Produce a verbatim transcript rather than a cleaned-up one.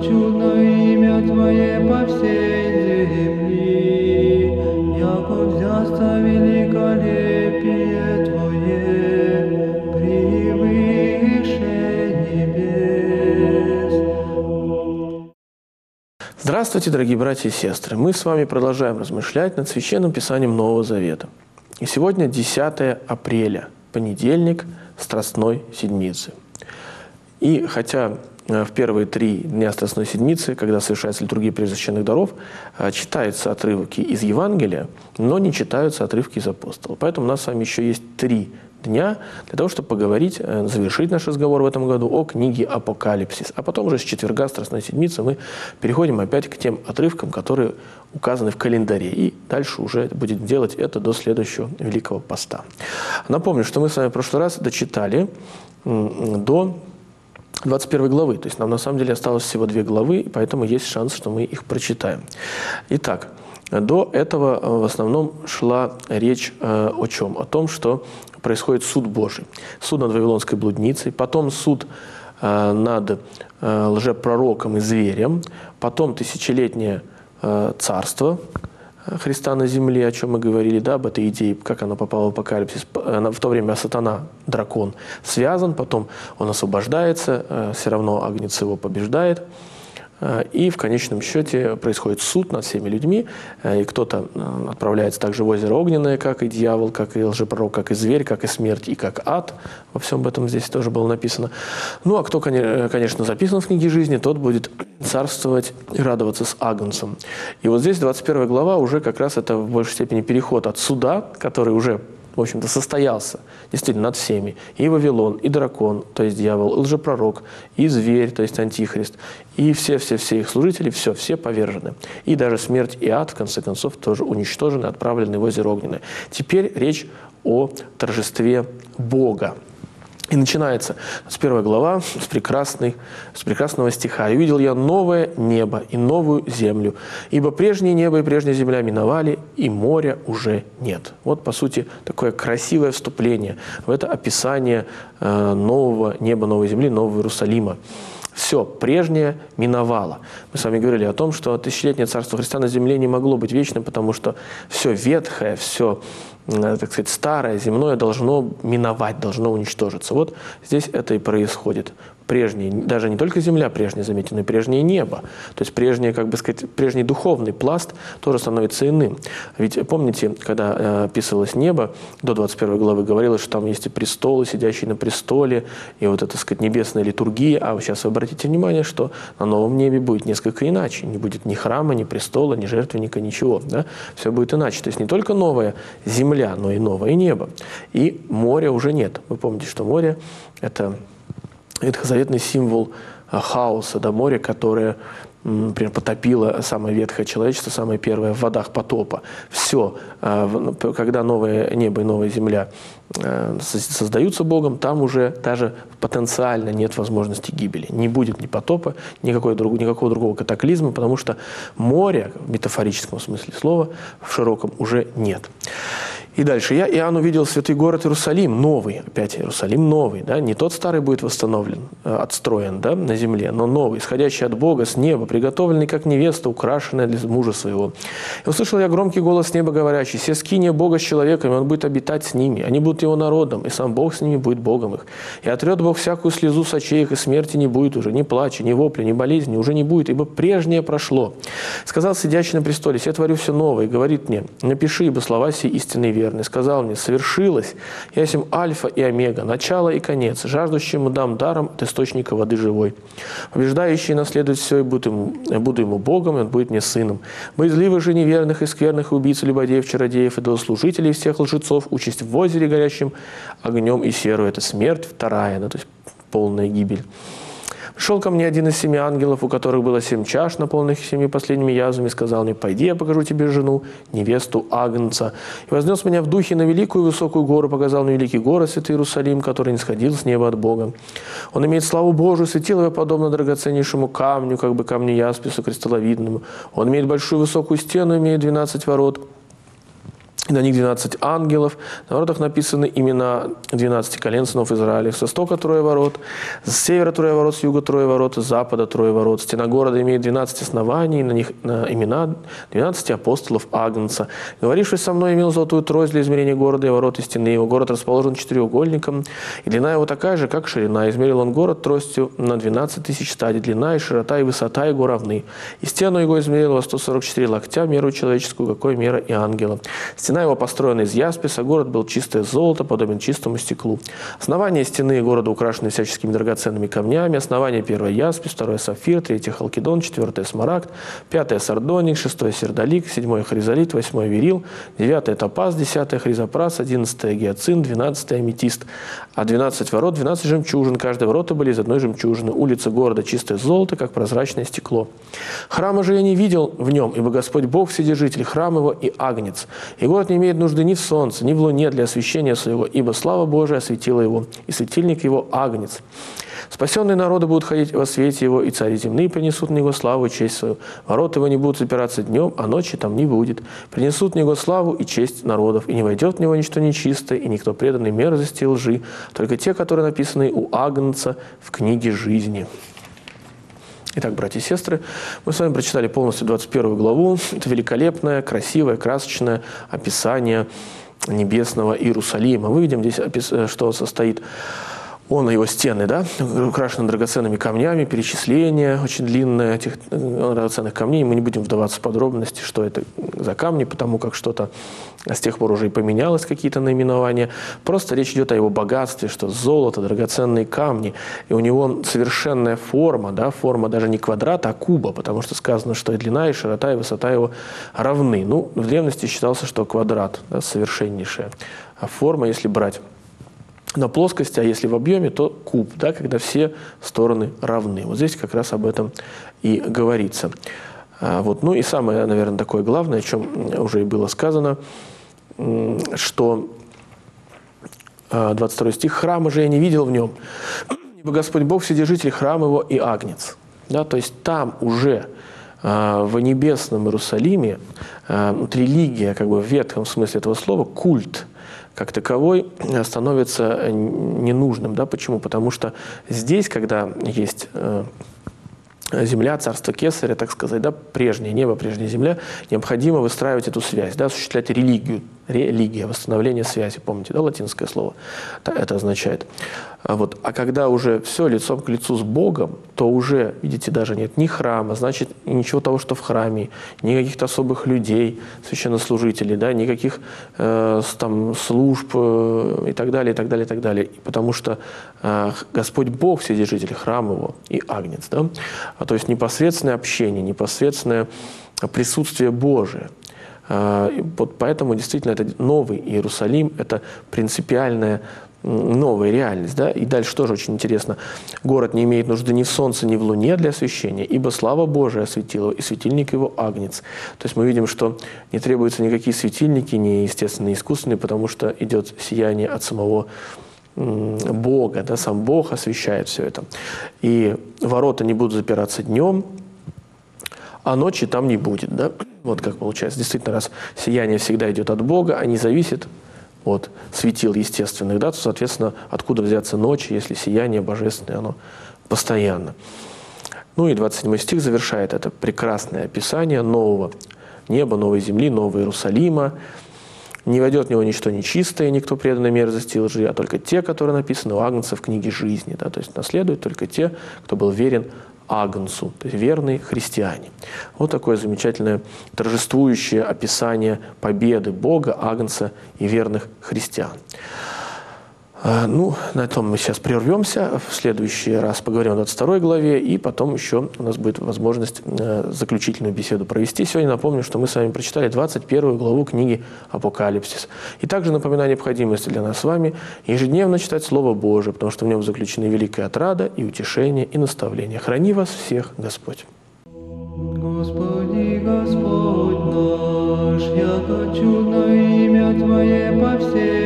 чудно имя Твое по всей земли, яко взясться великолепие Твое превыше небес. Здравствуйте, дорогие братья и сестры! Мы с вами продолжаем размышлять над Священным Писанием Нового Завета. И сегодня десятое апреля, понедельник Страстной Седмицы. И хотя в первые три дня Страстной Седмицы, когда совершается литургия пресвященных даров, читаются отрывки из Евангелия, но не читаются отрывки из апостолов. Поэтому у нас с вами еще есть три дня для того, чтобы поговорить, завершить наш разговор в этом году о книге Апокалипсис. А потом уже с четверга Страстной Седмицы мы переходим опять к тем отрывкам, которые указаны в календаре. И дальше уже будем делать это до следующего Великого Поста. Напомню, что мы с вами в прошлый раз дочитали до двадцать первой главы. То есть нам на самом деле осталось всего две главы, и поэтому есть шанс, что мы их прочитаем. Итак, до этого в основном шла речь о чем? О том, что происходит суд Божий. Суд над Вавилонской блудницей, потом суд над лжепророком и зверем, потом тысячелетнее царство Христа на земле, о чем мы говорили, да, об этой идее, как она попала в Апокалипсис. В то время сатана, дракон, связан, потом он освобождается, все равно Агнец его побеждает. И в конечном счете происходит суд над всеми людьми, и кто-то отправляется также в озеро Огненное, как и дьявол, как и лжепророк, как и зверь, как и смерть, и как ад. Во всем об этом здесь тоже было написано. Ну, а кто, конечно, записан в книге жизни, тот будет царствовать и радоваться с Агнцем. И вот здесь двадцать первая глава уже как раз это в большей степени переход от суда, который уже, в общем-то, состоялся действительно над всеми. И Вавилон, и дракон, то есть дьявол, и лжепророк, и зверь, то есть антихрист, и все-все-все их служители, все, все повержены. И даже смерть и ад, в конце концов, тоже уничтожены, отправлены в озеро Огненное. Теперь речь о торжестве Бога. И начинается с первой глава, с, прекрасной, с прекрасного стиха. «И увидел я новое небо и новую землю, ибо прежнее небо и прежняя земля миновали, и моря уже нет». Вот, по сути, такое красивое вступление в это описание э, нового неба, новой земли, нового Иерусалима. Все прежнее миновало. Мы с вами говорили о том, что тысячелетнее царство Христа на земле не могло быть вечным, потому что все ветхое, все, так сказать, старое, земное должно миновать, должно уничтожиться. Вот здесь это и происходит. Прежнее, даже не только земля прежняя, заметьте, но и прежнее небо. То есть прежнее, как бы сказать, прежний духовный пласт тоже становится иным. Ведь помните, когда э, описывалось небо, до двадцать первой главы говорилось, что там есть и престолы, сидящие на престоле, и вот эта, так сказать, небесная литургия. А вы сейчас обратите внимание, что на новом небе будет несколько иначе. Не будет ни храма, ни престола, ни жертвенника, ничего. Да? Все будет иначе. То есть не только новая земля, но и новое небо. И моря уже нет. Вы помните, что море – это ветхозаветный символ хаоса, да, море, которое, например, потопило самое ветхое человечество, самое первое в водах потопа. Все, когда новое небо и новая земля создаются Богом, там уже даже потенциально нет возможности гибели. Не будет ни потопа, никакой, никакого другого катаклизма, потому что моря, в метафорическом смысле слова, в широком уже нет. И дальше. «Я, Иоанн, увидел святый город Иерусалим, новый». Опять Иерусалим новый. Да? Не тот старый будет восстановлен, отстроен, да, на земле, но новый, исходящий от Бога с неба, приготовленный как невеста, украшенная для мужа своего. И услышал я громкий голос с неба, говорящий: «Се скиния Бога с человеками, Он будет обитать с ними. Они будут Его народом, и сам Бог с ними будет Богом их. И отрет Бог всякую слезу с очей их, и смерти не будет уже, ни плача, ни вопля, ни болезни уже не будет, ибо прежнее прошло. Сказал сидящий на престоле: се творю все новое, и говорит мне: напиши, ибо слова сии истинные и верные. Сказал мне: совершилось, я сим Альфа и Омега, начало и конец, жаждущему дам даром от источника воды живой. Побеждающий наследует все, и буду ему, буду ему Богом, и он будет мне сыном. Боязливых же неверных и скверных, и убийц, и любодеев, чародеев, и идолослужителей, всех лжецов, участь в озере горящим огнем и серу». Это смерть вторая, да, то есть полная гибель. Пришел ко мне один из семи ангелов, у которых было семь чаш, наполненных семи последними язвами, и сказал мне: пойди, я покажу тебе жену, невесту Агнца. И вознес меня в духе на великую высокую гору, показал мне великий город, святый Иерусалим, который не сходил с неба от Бога. Он имеет славу Божию, светил его подобно драгоценнейшему камню, как бы камню яспису кристалловидному. Он имеет большую высокую стену, имеет двенадцать ворот. и на них двенадцать ангелов. На воротах написаны имена двенадцати колен сынов Израиля. С востока трое ворот, с севера трое ворот, с юга трое ворот, с запада трое ворот. Стена города имеет двенадцать оснований, на них на имена двенадцати апостолов Агнца. Говоривший со мной имел золотую трость для измерения города и ворот и стены его. Город расположен четырехугольником, и длина его такая же, как ширина. Измерил он город тростью на двенадцать тысяч стадий. Длина и широта и высота его равны. И стену его измерил во сто сорок четыре локтя, меру человеческую, какой мера и ангела. Стена его построена из ясписа, город был чистое золото, подобен чистому стеклу. Основание стены города украшены всяческими драгоценными камнями. Основание первое яспис, второе сапфир, третье халкидон, четвертое смарагд, пятое сардоник, шестое сердолик, седьмое хризолит, восьмое верил, девятое топаз, десятое хризопрас, одиннадцатое гиацинт, двенадцатое аметист. А двенадцать ворот, двенадцать жемчужин. Каждые ворота были из одной жемчужины. Улицы города чистое золото, как прозрачное стекло. Храма же я не видел в нем, ибо Господь Бог, вседержитель, храм его и агнец. И город не имеет нужды ни в солнце, ни в луне для освещения своего, ибо слава Божия осветила его, и светильник его агнец. Спасенные народы будут ходить во свете его, и цари земные принесут на него славу и честь свою. Ворота его не будут запираться днем, а ночи там не будет. Принесут на него славу и честь народов, и не войдет в него ничто нечистое, и никто преданный мерзости и лжи, только те, которые написаны у Агнца в книге жизни. Итак, братья и сестры, мы с вами прочитали полностью двадцать первую главу. Это великолепное, красивое, красочное описание небесного Иерусалима. Мы видим здесь, что состоит он и его стены, да, украшены драгоценными камнями, перечисление очень длинное этих драгоценных камней. Мы не будем вдаваться в подробности, что это за камни, потому как что-то с тех пор уже и поменялось, какие-то наименования. Просто речь идет о его богатстве, что золото, драгоценные камни, и у него совершенная форма, да, форма даже не квадрата, а куба, потому что сказано, что и длина, и широта, и высота его равны. Ну, в древности считался, что квадрат, да, совершеннейшая форма, если брать на плоскости, а если в объеме, то куб, да, когда все стороны равны. Вот здесь как раз об этом и говорится. А, вот. Ну и самое, наверное, такое главное, о чем уже и было сказано, что двадцать второй стих: «Храма же я не видел в нем, ибо Господь Бог, вседержитель, храм его и агнец». Да, то есть там уже в небесном Иерусалиме вот религия, как бы в ветхом смысле этого слова, культ как таковой становится ненужным. Да? Почему? Потому что здесь, когда есть земля, царство Кесаря, так сказать, да, прежнее небо, прежняя земля, необходимо выстраивать эту связь, да, осуществлять религию, религия, восстановление связи, помните, да, латинское слово, да, это означает. А, вот, а когда уже все лицом к лицу с Богом, то уже, видите, даже нет ни храма, значит, ничего того, что в храме, ни каких-то особых людей, священнослужителей, да, никаких э, там служб э, и так далее, и так далее, и так далее, потому что э, Господь Бог, вседержитель, храм его и агнец, да, а, то есть непосредственное общение, непосредственное присутствие Божие. Вот поэтому действительно это новый Иерусалим, это принципиальная новая реальность. Да? И дальше тоже очень интересно. Город не имеет нужды ни в солнце, ни в луне для освещения, ибо слава Божия осветила его, и светильник его агнец. То есть мы видим, что не требуются никакие светильники, ни естественные, ни искусственные, потому что идет сияние от самого Бога, да? Сам Бог освещает все это. И ворота не будут запираться днем, а ночи там не будет. Да? Вот как получается. Действительно, раз сияние всегда идет от Бога, а не зависит от светил естественных, да, то, соответственно, откуда взяться ночи, если сияние божественное, оно постоянно. Ну и двадцать седьмой стих завершает это прекрасное описание нового неба, новой земли, нового Иерусалима. «Не войдет в него ничто нечистое, никто преданный мерзости и лжи, а только те, которые написаны у Агнца в книге жизни». Да, то есть наследуют только те, кто был верен Агнцу, то есть верные христиане. Вот такое замечательное торжествующее описание победы Бога, Агнца и верных христиан. Ну, на этом мы сейчас прервемся. В следующий раз поговорим о двадцать второй главе, и потом еще у нас будет возможность заключительную беседу провести. Сегодня напомню, что мы с вами прочитали двадцать первую главу книги «Апокалипсис». И также напоминаю необходимости для нас с вами ежедневно читать Слово Божие, потому что в нем заключены великая отрада и утешение, и наставление. Храни вас всех Господь! Господи, Господь наш, яко чудно имя Твое по всей